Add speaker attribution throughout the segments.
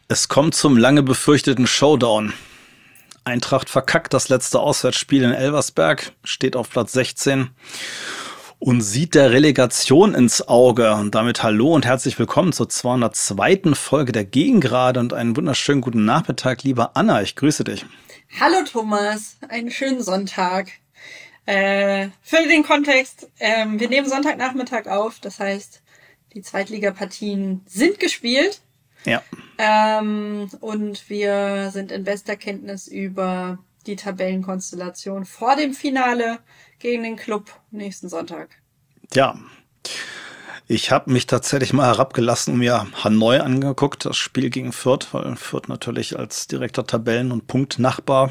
Speaker 1: Es kommt zum lange befürchteten Showdown. Eintracht verkackt das letzte Auswärtsspiel in Elversberg, steht auf Platz 16 und sieht der Relegation ins Auge. Und damit hallo und herzlich willkommen zur 202. Folge der Gegengrade und einen wunderschönen guten Nachmittag, liebe Anna. Ich grüße dich.
Speaker 2: Hallo Thomas, einen schönen Sonntag. Für den Kontext, wir nehmen Sonntagnachmittag auf, das heißt, die Zweitligapartien sind gespielt.
Speaker 1: Ja.
Speaker 2: Und wir sind in bester Kenntnis über die Tabellenkonstellation vor dem Finale gegen den Club nächsten Sonntag.
Speaker 1: Ja. Ich habe mich tatsächlich mal herabgelassen und mir Hanoi angeguckt, das Spiel gegen Fürth, weil Fürth natürlich als direkter Tabellen- und Punktnachbar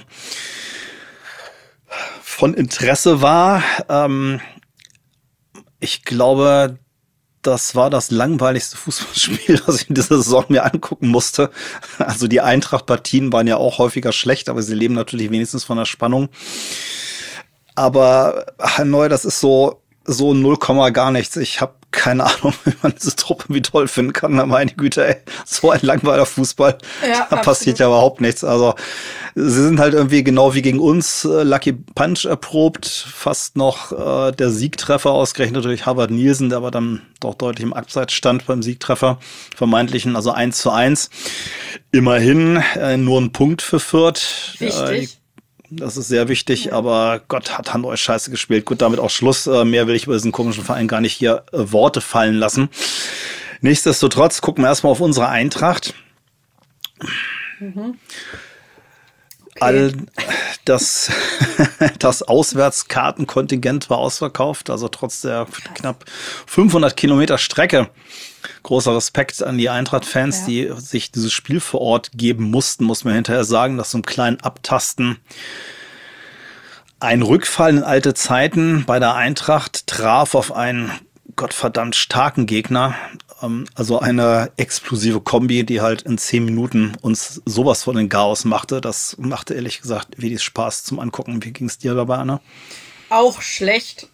Speaker 1: von Interesse war. Ich glaube, das war das langweiligste Fußballspiel, was ich in dieser Saison mir angucken musste. Also die Eintracht-Partien waren ja auch häufiger schlecht, aber sie leben natürlich wenigstens von der Spannung. Aber Hanoi, das ist so 0, gar nichts. Ich habe keine Ahnung, wie man diese Truppe wie toll finden kann. Aber meine Güte, ey, so ein langweiliger Fußball,
Speaker 2: Ja,
Speaker 1: da passiert ja überhaupt nichts. Also sie sind halt irgendwie genau wie gegen uns Lucky Punch erprobt. Fast noch der Siegtreffer ausgerechnet durch Harvard Nielsen, der aber dann doch deutlich im Abseits stand beim Siegtreffer. Vermeintlichen, also 1:1. Immerhin nur ein Punkt für Fürth.
Speaker 2: wichtig.
Speaker 1: Das ist sehr wichtig, aber Gott, hat Hanoi scheiße gespielt. Gut, damit auch Schluss. Mehr will ich über diesen komischen Verein gar nicht hier Worte fallen lassen. Nichtsdestotrotz gucken wir erstmal auf unsere Eintracht.
Speaker 2: Okay.
Speaker 1: All das Auswärtskartenkontingent war ausverkauft, also trotz der knapp 500 Kilometer Strecke. Großer Respekt an die Eintracht-Fans, die sich dieses Spiel vor Ort geben mussten, muss man hinterher sagen, dass so einem kleinen Abtasten ein Rückfall in alte Zeiten bei der Eintracht traf auf einen gottverdammt starken Gegner. Also eine explosive Kombi, die halt in 10 Minuten uns sowas von den Chaos machte. Das machte ehrlich gesagt wenig Spaß zum Angucken. Wie ging es dir dabei, Anna?
Speaker 2: Auch schlecht.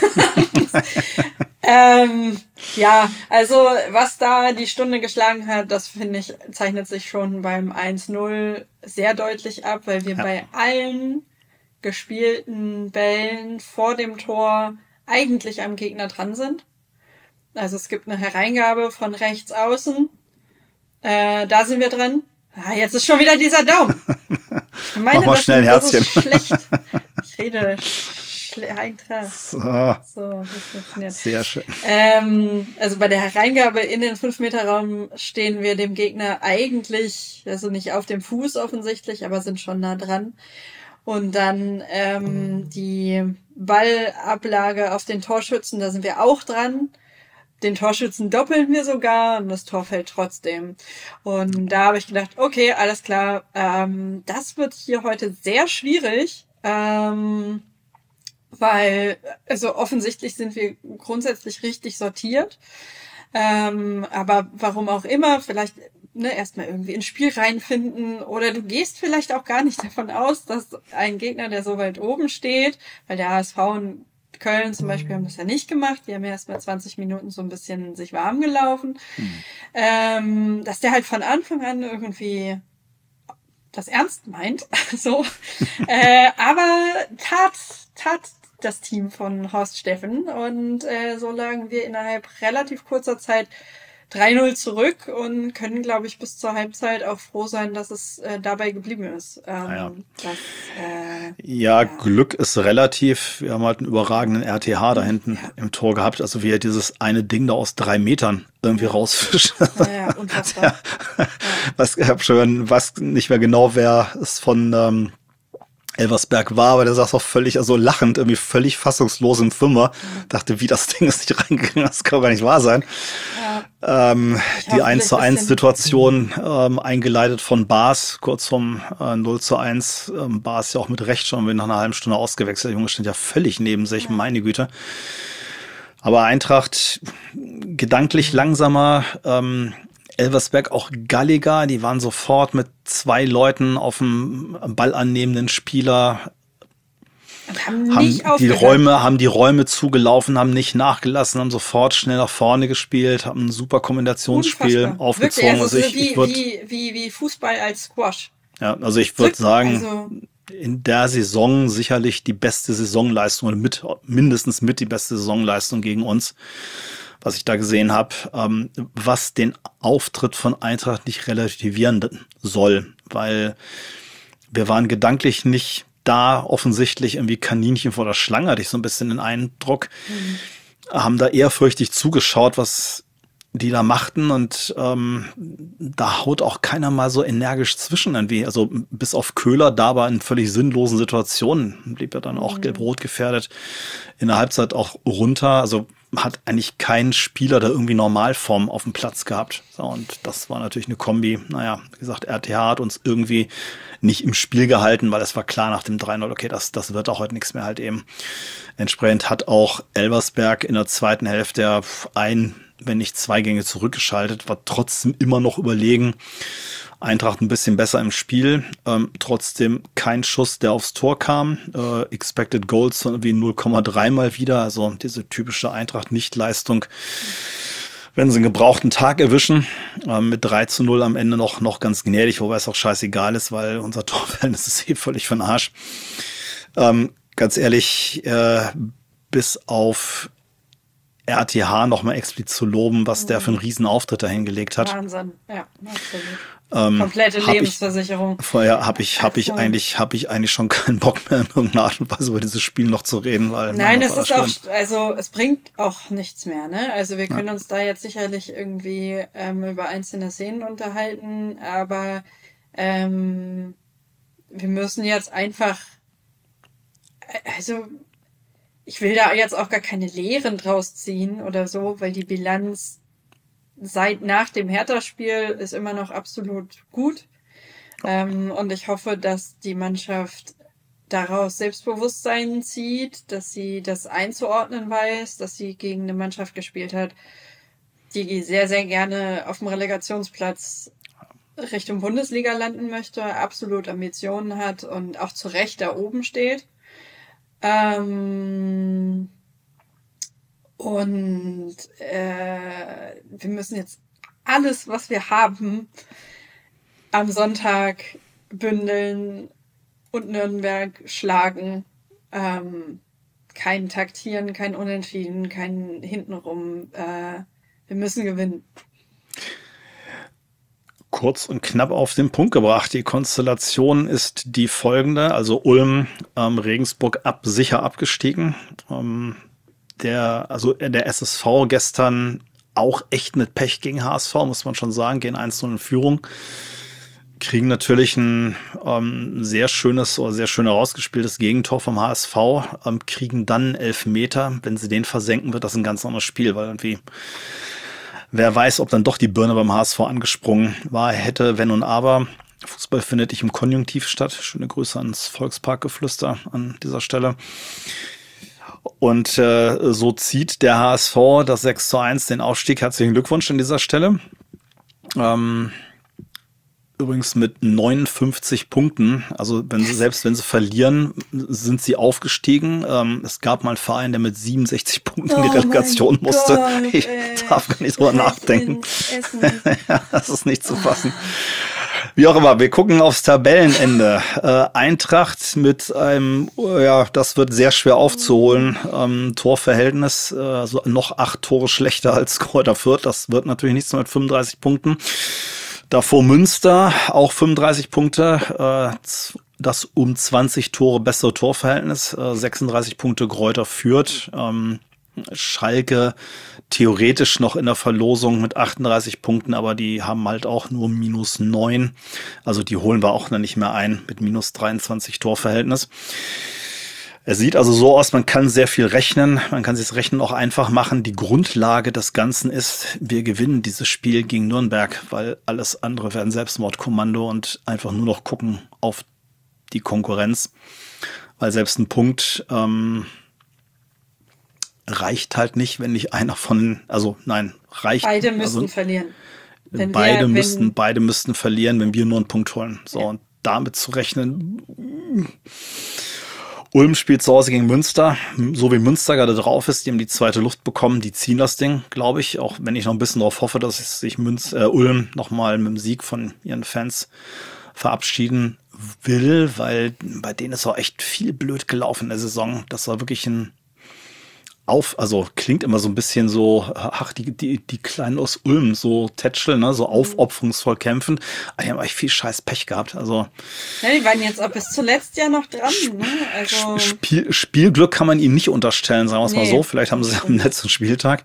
Speaker 2: Ja, also was da die Stunde geschlagen hat, das finde ich, zeichnet sich schon beim 1:0 sehr deutlich ab, weil wir bei allen gespielten Bällen vor dem Tor eigentlich am Gegner dran sind. Also es gibt eine Hereingabe von rechts außen. Da sind wir dran. Ah, jetzt ist schon wieder dieser Daumen. Ich meine,
Speaker 1: Mach mal schnell ein
Speaker 2: das
Speaker 1: Herzchen.
Speaker 2: ist schlecht. Ich rede Eintracht.
Speaker 1: So,
Speaker 2: Das funktioniert.
Speaker 1: sehr schön.
Speaker 2: Also bei der Hereingabe in den 5-Meter-Raum stehen wir dem Gegner eigentlich, also nicht auf dem Fuß offensichtlich, aber sind schon nah dran. Und dann die Ballablage auf den Torschützen, da sind wir auch dran. Den Torschützen doppeln wir sogar und das Tor fällt trotzdem. Und da habe ich gedacht, okay, alles klar, das wird hier heute sehr schwierig, weil, also offensichtlich sind wir grundsätzlich richtig sortiert. Aber warum auch immer, vielleicht erstmal irgendwie ins Spiel reinfinden oder du gehst vielleicht auch gar nicht davon aus, dass ein Gegner, der so weit oben steht, weil der HSV und Köln zum Beispiel haben das ja nicht gemacht, die haben ja erst mal 20 Minuten so ein bisschen sich warm gelaufen, dass der halt von Anfang an irgendwie das ernst meint, so. Aber tat das Team von Horst Steffen und so lagen wir innerhalb relativ kurzer Zeit 3:0 zurück und können, glaube ich, bis zur Halbzeit auch froh sein, dass es dabei geblieben ist.
Speaker 1: Glück ist relativ. Wir haben halt einen überragenden RTH da hinten im Tor gehabt. Also wie er dieses eine Ding da aus 3 Metern irgendwie rausfischt.
Speaker 2: Ja, unfassbar.
Speaker 1: Ich habe schon nicht mehr genau, wer es von Elversberg war, aber der saß auch völlig, also lachend, irgendwie völlig fassungslos im Fünfer. Dachte, wie das Ding ist nicht reingegangen, das kann gar nicht wahr sein. Die 1:1-Situation eingeleitet von Baas, kurz vom 0:1. Baas ja auch mit Recht schon nach einer halben Stunde ausgewechselt. Der Junge stand ja völlig neben sich, meine Güte. Aber Eintracht gedanklich langsamer, Elversberg auch galliger, die waren sofort mit 2 Leuten auf dem Ball annehmenden Spieler
Speaker 2: Und haben nicht aufgehört.
Speaker 1: Haben die Räume zugelaufen, haben nicht nachgelassen, haben sofort schnell nach vorne gespielt, haben ein super Kombinationsspiel
Speaker 2: Unfassbar.
Speaker 1: aufgezogen.
Speaker 2: Wirklich,
Speaker 1: Also
Speaker 2: wie Fußball als Squash.
Speaker 1: ja, also ich würde sagen,
Speaker 2: Also,
Speaker 1: in der Saison sicherlich die beste Saisonleistung oder mindestens mit die beste Saisonleistung gegen uns, was ich da gesehen habe, was den Auftritt von Eintracht nicht relativieren soll, weil wir waren gedanklich nicht da offensichtlich irgendwie Kaninchen vor der Schlange, hatte ich so ein bisschen den Eindruck, haben da ehrfürchtig zugeschaut, was die da machten und da haut auch keiner mal so energisch zwischen irgendwie. Also bis auf Köhler, da war in völlig sinnlosen Situationen, blieb ja dann auch gelb-rot gefährdet, in der Halbzeit auch runter. Also hat eigentlich kein Spieler da irgendwie Normalform auf dem Platz gehabt. So, und das war natürlich eine Kombi. Naja, wie gesagt, RTH hat uns irgendwie nicht im Spiel gehalten, weil es war klar nach dem 3-0, okay, das wird auch heute nichts mehr halt eben. Entsprechend hat auch Elversberg in der zweiten Hälfte wenn nicht 2 Gänge zurückgeschaltet, war trotzdem immer noch überlegen. Eintracht ein bisschen besser im Spiel, trotzdem kein Schuss, der aufs Tor kam. Expected Goals von irgendwie 0,3 mal wieder, also diese typische Eintracht-Nichtleistung. Wenn sie einen gebrauchten Tag erwischen, mit 3-0 am Ende noch ganz gnädig, wobei es auch scheißegal ist, weil unser Torverhältnis ist völlig für den Arsch. Ganz ehrlich, bis auf RTH nochmal explizit zu loben, was der für einen riesen Auftritt da hingelegt hat.
Speaker 2: Wahnsinn, ja, absolut. Komplette Lebensversicherung.
Speaker 1: Vorher habe ich eigentlich schon keinen Bock mehr in irgendeiner Art und Weise über dieses Spiel noch zu reden, weil
Speaker 2: nein, es ist auch, also es bringt auch nichts mehr, ne? Also wir können uns da jetzt sicherlich irgendwie über einzelne Szenen unterhalten, aber wir müssen jetzt einfach, also ich will da jetzt auch gar keine Lehren draus ziehen oder so, weil die Bilanz nach dem Hertha-Spiel ist immer noch absolut gut. Und ich hoffe, dass die Mannschaft daraus Selbstbewusstsein zieht, dass sie das einzuordnen weiß, dass sie gegen eine Mannschaft gespielt hat, die sehr, sehr gerne auf dem Relegationsplatz Richtung Bundesliga landen möchte, absolut Ambitionen hat und auch zu Recht da oben steht. Wir müssen jetzt alles, was wir haben, am Sonntag bündeln und Nürnberg schlagen. Kein Taktieren, kein Unentschieden, kein Hintenrum. Wir müssen gewinnen.
Speaker 1: Kurz und knapp auf den Punkt gebracht. Die Konstellation ist die folgende. Also Ulm, Regensburg sicher abgestiegen. Der SSV gestern auch echt mit Pech gegen HSV, muss man schon sagen, gehen 1-0 in Führung. Kriegen natürlich ein sehr schönes oder sehr schön herausgespieltes Gegentor vom HSV, kriegen dann 11 Meter. Wenn sie den versenken, wird das ein ganz anderes Spiel, weil irgendwie wer weiß, ob dann doch die Birne beim HSV angesprungen war, hätte, wenn und aber. Fußball findet nicht im Konjunktiv statt. Schöne Grüße ans Volksparkgeflüster an dieser Stelle. Und so zieht der HSV das 6-1 den Aufstieg. Herzlichen Glückwunsch an dieser Stelle. Übrigens mit 59 Punkten. Also selbst wenn sie verlieren, sind sie aufgestiegen. Es gab mal einen Verein, der mit 67 Punkten in die Relegation musste.
Speaker 2: Gott,
Speaker 1: ich darf gar nicht drüber nachdenken. Ja, das ist nicht zu fassen. Wie auch immer, wir gucken aufs Tabellenende. Eintracht mit einem, das wird sehr schwer aufzuholen, Torverhältnis, also noch 8 Tore schlechter als Kräuter Fürth. Das wird natürlich nichts mit 35 Punkten. Davor Münster, auch 35 Punkte, das um 20 Tore bessere Torverhältnis, 36 Punkte Kräuter Fürth, Schalke theoretisch noch in der Verlosung mit 38 Punkten, aber die haben halt auch nur -9, also die holen wir auch noch nicht mehr ein mit -23 Torverhältnis. Es sieht also so aus, man kann sehr viel rechnen, man kann sich das Rechnen auch einfach machen. Die Grundlage des Ganzen ist, wir gewinnen dieses Spiel gegen Nürnberg, weil alles andere wäre ein Selbstmordkommando und einfach nur noch gucken auf die Konkurrenz, weil selbst ein Punkt reicht halt nicht, wenn nicht einer reicht.
Speaker 2: Beide müssten verlieren.
Speaker 1: Beide müssten verlieren, wenn wir nur einen Punkt holen. So, ja. Und damit zu rechnen, Ulm spielt zu Hause gegen Münster. So wie Münster gerade drauf ist, die haben die zweite Luft bekommen, die ziehen das Ding, glaube ich. Auch wenn ich noch ein bisschen darauf hoffe, dass sich Ulm nochmal mit dem Sieg von ihren Fans verabschieden will, weil bei denen ist auch echt viel blöd gelaufen in der Saison. Das war wirklich also klingt immer so ein bisschen so, ach, die Kleinen aus Ulm, so tätscheln, ne, so aufopferungsvoll kämpfen. Aber die haben echt viel scheiß Pech gehabt. Also
Speaker 2: Ja, die waren jetzt auch bis zuletzt ja noch dran, ne? Also
Speaker 1: Spielglück kann man ihnen nicht unterstellen, sagen wir es mal
Speaker 2: Nee,
Speaker 1: so. Vielleicht haben sie es am letzten Spieltag.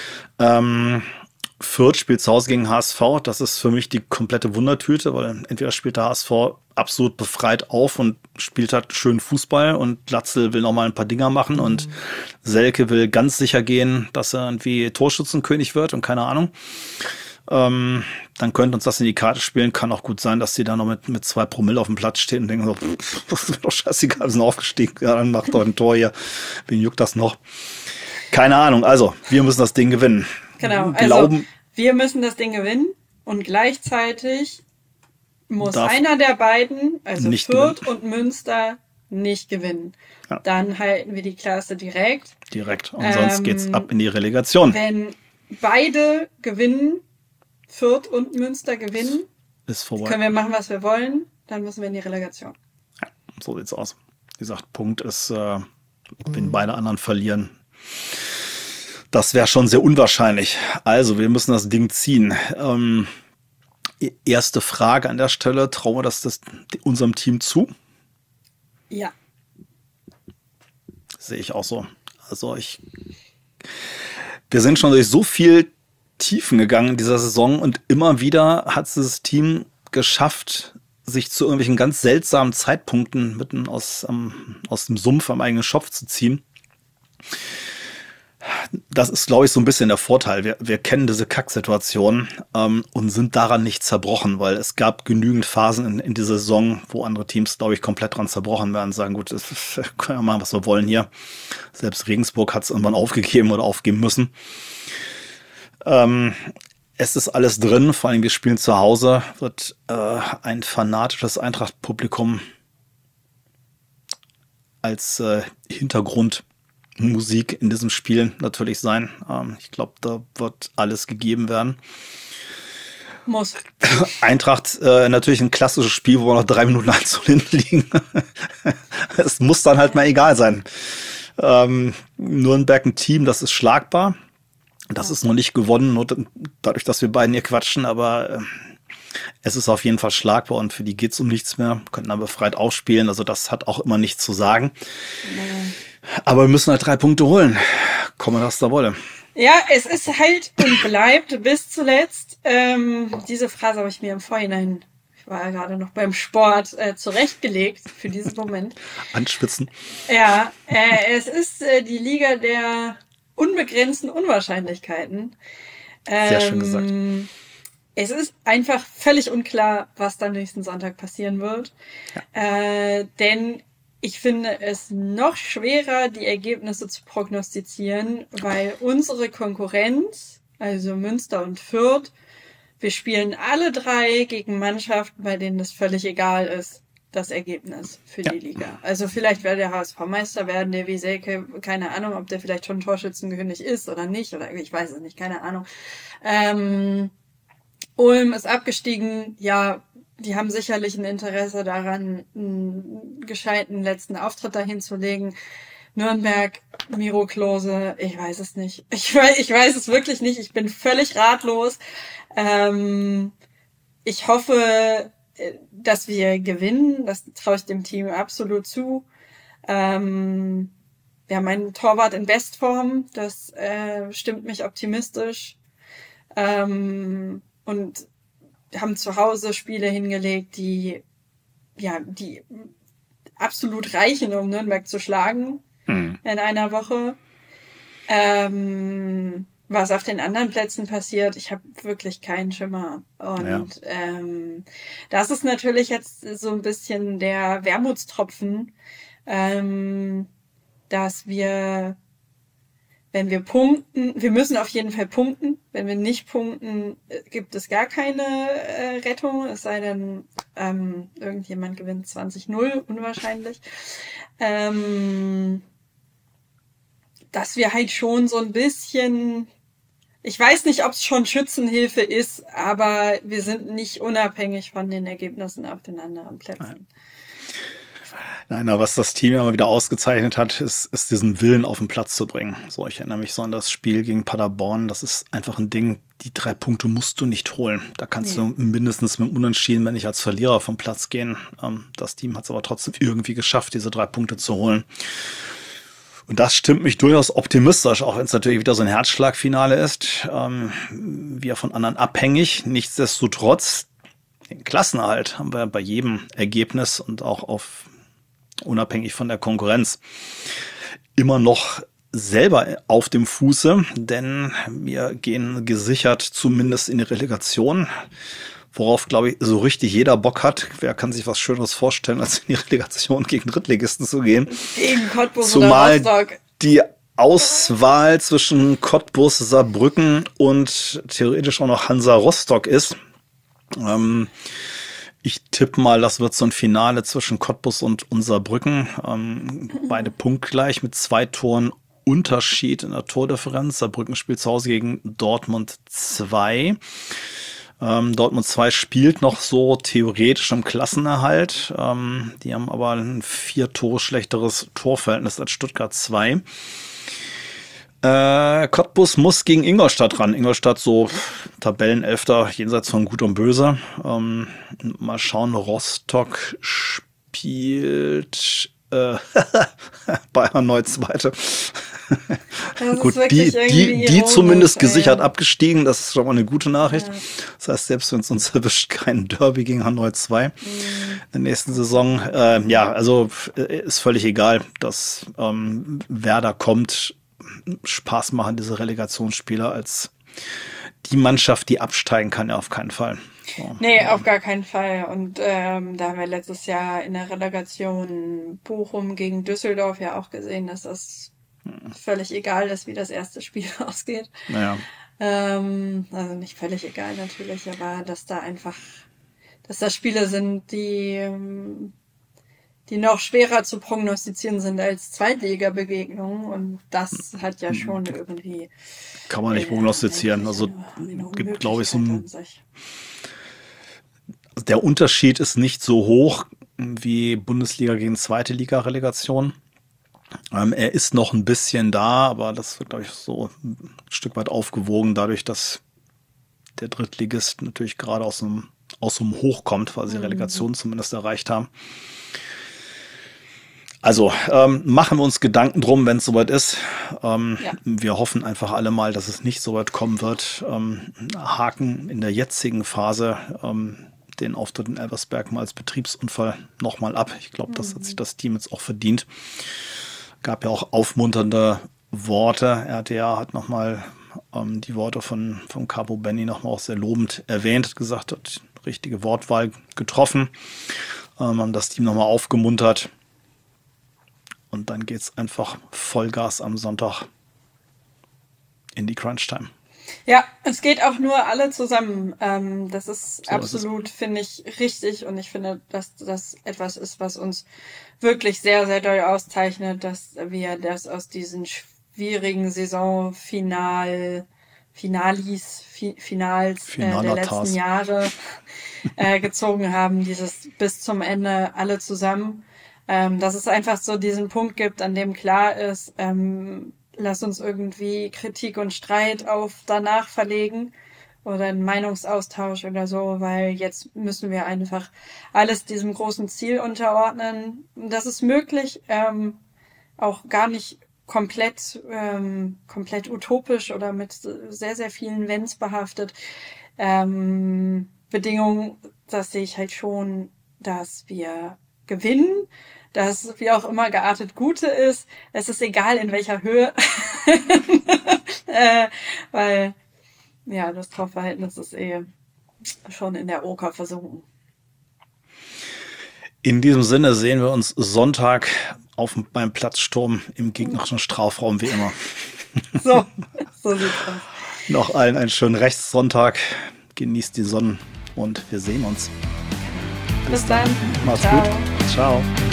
Speaker 1: Fürth spielt zu Hause gegen HSV. Das ist für mich die komplette Wundertüte, weil entweder spielt der HSV absolut befreit auf und spielt halt schön Fußball und Glatzel will noch mal ein paar Dinger machen und Selke will ganz sicher gehen, dass er irgendwie Torschützenkönig wird und keine Ahnung. Dann könnte uns das in die Karte spielen. Kann auch gut sein, dass die da noch mit 2 Promille auf dem Platz stehen und denken so, das ist mir doch scheißegal, wir sind aufgestiegen. Ja, dann macht doch ein Tor hier. Wen juckt das noch? Keine Ahnung. Also, wir müssen das Ding gewinnen.
Speaker 2: genau, also wir müssen das Ding gewinnen und gleichzeitig muss einer der beiden, also Fürth und Münster, nicht gewinnen. Ja. Dann halten wir die Klasse direkt.
Speaker 1: Und sonst geht's ab in die Relegation.
Speaker 2: Wenn beide gewinnen, Fürth und Münster gewinnen,
Speaker 1: ist vorbei.
Speaker 2: Können wir machen, was wir wollen, dann müssen wir in die Relegation.
Speaker 1: Ja, so sieht's aus. Wie gesagt, Punkt ist, wenn beide anderen verlieren, das wäre schon sehr unwahrscheinlich. Also, wir müssen das Ding ziehen. Erste Frage an der Stelle, trauen wir das unserem Team zu?
Speaker 2: Ja.
Speaker 1: Sehe ich auch so. Also wir sind schon durch so viel Tiefen gegangen in dieser Saison und immer wieder hat dieses Team geschafft, sich zu irgendwelchen ganz seltsamen Zeitpunkten mitten aus dem Sumpf am eigenen Schopf zu ziehen. Das ist, glaube ich, so ein bisschen der Vorteil. Wir kennen diese Kacksituation und sind daran nicht zerbrochen, weil es gab genügend Phasen in dieser Saison, wo andere Teams, glaube ich, komplett dran zerbrochen werden und sagen, gut, wir können ja machen, was wir wollen hier. Selbst Regensburg hat es irgendwann aufgegeben oder aufgeben müssen. Es ist alles drin, vor allem wir spielen zu Hause, wird ein fanatisches Eintracht-Publikum als Hintergrundmusik in diesem Spiel natürlich sein. Ich glaube, da wird alles gegeben werden.
Speaker 2: Muss.
Speaker 1: Eintracht natürlich ein klassisches Spiel, wo wir noch 3 Minuten 1:0 liegen. Es muss dann halt mal egal sein. Nürnberg ein Team, das ist schlagbar. Das ist noch nicht gewonnen, nur dadurch, dass wir beiden hier quatschen, aber es ist auf jeden Fall schlagbar und für die geht's um nichts mehr. Könnten aber befreit aufspielen, also das hat auch immer nichts zu sagen. Nee. Aber wir müssen halt 3 Punkte holen. Komme das da wolle.
Speaker 2: Ja, es ist halt und bleibt bis zuletzt. Diese Phrase habe ich mir im Vorhinein, ich war ja gerade noch beim Sport, zurechtgelegt für diesen Moment.
Speaker 1: Anschwitzen.
Speaker 2: Ja, es ist die Liga der unbegrenzten Unwahrscheinlichkeiten.
Speaker 1: Sehr schön gesagt.
Speaker 2: Es ist einfach völlig unklar, was dann nächsten Sonntag passieren wird. Ja. Denn ich finde es noch schwerer, die Ergebnisse zu prognostizieren, weil unsere Konkurrenz, also Münster und Fürth, wir spielen alle 3 gegen Mannschaften, bei denen es völlig egal ist, das Ergebnis für die Liga. Also vielleicht werde der HSV Meister werden, der Wieselke, keine Ahnung, ob der vielleicht schon Torschützenkönig ist oder nicht, oder ich weiß es nicht, keine Ahnung. Ulm ist abgestiegen, ja, die haben sicherlich ein Interesse daran, einen gescheiten letzten Auftritt dahin zu legen. Nürnberg, Miro Klose, ich weiß es nicht. Ich weiß es wirklich nicht, ich bin völlig ratlos. Ich hoffe, dass wir gewinnen, das traue ich dem Team absolut zu. Wir haben einen Torwart in Bestform, das stimmt mich optimistisch. Und haben zu Hause Spiele hingelegt, die absolut reichen, um Nürnberg zu schlagen in einer Woche. Was auf den anderen Plätzen passiert, ich habe wirklich keinen Schimmer. Und das ist natürlich jetzt so ein bisschen der Wermutstropfen, dass wir, wenn wir punkten, wir müssen auf jeden Fall punkten. Wenn wir nicht punkten, gibt es gar keine Rettung, es sei denn, irgendjemand gewinnt 20-0, unwahrscheinlich. dass wir halt schon so ein bisschen, ich weiß nicht, ob es schon Schützenhilfe ist, aber wir sind nicht unabhängig von den Ergebnissen auf den anderen Plätzen.
Speaker 1: Nein, aber was das Team ja mal wieder ausgezeichnet hat, ist diesen Willen auf den Platz zu bringen. So, ich erinnere mich so an das Spiel gegen Paderborn. Das ist einfach ein Ding, die 3 Punkte musst du nicht holen. Da kannst du mindestens mit dem Unentschieden, wenn nicht als Verlierer vom Platz gehen. Das Team hat es aber trotzdem irgendwie geschafft, diese 3 Punkte zu holen. Und das stimmt mich durchaus optimistisch, auch wenn es natürlich wieder so ein Herzschlagfinale ist. Wir von anderen abhängig. Nichtsdestotrotz, den Klassenerhalt haben wir bei jedem Ergebnis und auch unabhängig von der Konkurrenz immer noch selber auf dem Fuße, denn wir gehen gesichert zumindest in die Relegation, worauf, glaube ich, so richtig jeder Bock hat. Wer kann sich was Schöneres vorstellen, als in die Relegation gegen Drittligisten zu gehen?
Speaker 2: Gegen Cottbus
Speaker 1: Zumal
Speaker 2: oder Rostock.
Speaker 1: Die Auswahl zwischen Cottbus, Saarbrücken und theoretisch auch noch Hansa Rostock ist. Ich tippe mal, das wird so ein Finale zwischen Cottbus und Saarbrücken. Beide punktgleich mit 2 Toren Unterschied in der Tordifferenz. Saarbrücken spielt zu Hause gegen Dortmund 2. Dortmund 2 spielt noch so theoretisch im Klassenerhalt. Die haben aber ein 4 Tore schlechteres Torverhältnis als Stuttgart 2. Cottbus muss gegen Ingolstadt ran. Ingolstadt so Tabellenelfter, jenseits von Gut und Böse. Mal schauen, Rostock spielt Bayern neu Zweite. Gut, die zumindest gesichert abgestiegen. Das ist schon mal eine gute Nachricht. Ja. Das heißt, selbst wenn es uns erwischt, kein Derby gegen Hanoi 2 in der nächsten Saison. Also ist völlig egal, dass wer da kommt. Spaß machen, diese Relegationsspieler, als die Mannschaft, die absteigen kann, ja auf keinen Fall. So,
Speaker 2: nee, auf gar keinen Fall. Und da haben wir letztes Jahr in der Relegation Bochum gegen Düsseldorf ja auch gesehen, dass das völlig egal ist, wie das erste Spiel ausgeht.
Speaker 1: Naja.
Speaker 2: Also nicht völlig egal natürlich, aber dass das Spiele sind, die noch schwerer zu prognostizieren sind als Zweitliga-Begegnungen. Und das hat ja schon irgendwie...
Speaker 1: Kann man nicht prognostizieren. Also gibt, glaube ich, so ein... Der Unterschied ist nicht so hoch wie Bundesliga gegen zweite Liga-Relegation. Er ist noch ein bisschen da, aber das wird, glaube ich, so ein Stück weit aufgewogen, dadurch, dass der Drittligist natürlich gerade aus einem Hoch kommt, weil sie Relegation zumindest erreicht haben. Also machen wir uns Gedanken drum, wenn es soweit ist. Wir hoffen einfach alle mal, dass es nicht so weit kommen wird. Haken in der jetzigen Phase den Auftritt in Elversberg mal als Betriebsunfall nochmal ab. Ich glaube, das hat sich das Team jetzt auch verdient. Gab ja auch aufmunternde Worte. RTA hat nochmal die Worte von Capo Benni nochmal auch sehr lobend erwähnt, hat gesagt, hat richtige Wortwahl getroffen, haben das Team nochmal aufgemuntert. Und dann geht's einfach Vollgas am Sonntag in die Crunch-Time.
Speaker 2: Ja, es geht auch nur alle zusammen. Das ist so absolut, finde ich, richtig. Und ich finde, dass das etwas ist, was uns wirklich sehr, sehr doll auszeichnet, dass wir das aus diesen schwierigen Saisonfinals der letzten Jahre gezogen haben, dieses bis zum Ende alle zusammen. Dass es einfach so diesen Punkt gibt, an dem klar ist, lass uns irgendwie Kritik und Streit auf danach verlegen oder einen Meinungsaustausch oder so, weil jetzt müssen wir einfach alles diesem großen Ziel unterordnen. Das ist möglich, auch gar nicht komplett utopisch oder mit sehr, sehr vielen Wenns behaftet. Bedingungen, das sehe ich halt schon, dass wir gewinnen, dass wie auch immer geartet Gute ist. Es ist egal, in welcher Höhe. Weil ja, das Torverhältnis ist schon in der Oker versunken.
Speaker 1: In diesem Sinne sehen wir uns Sonntag beim Platzsturm im gegnerischen Strafraum wie immer.
Speaker 2: So sieht's aus.
Speaker 1: Noch allen einen schönen Rechtssonntag. Genießt die Sonne und wir sehen uns.
Speaker 2: Bis dann.
Speaker 1: Macht's gut. Ciao.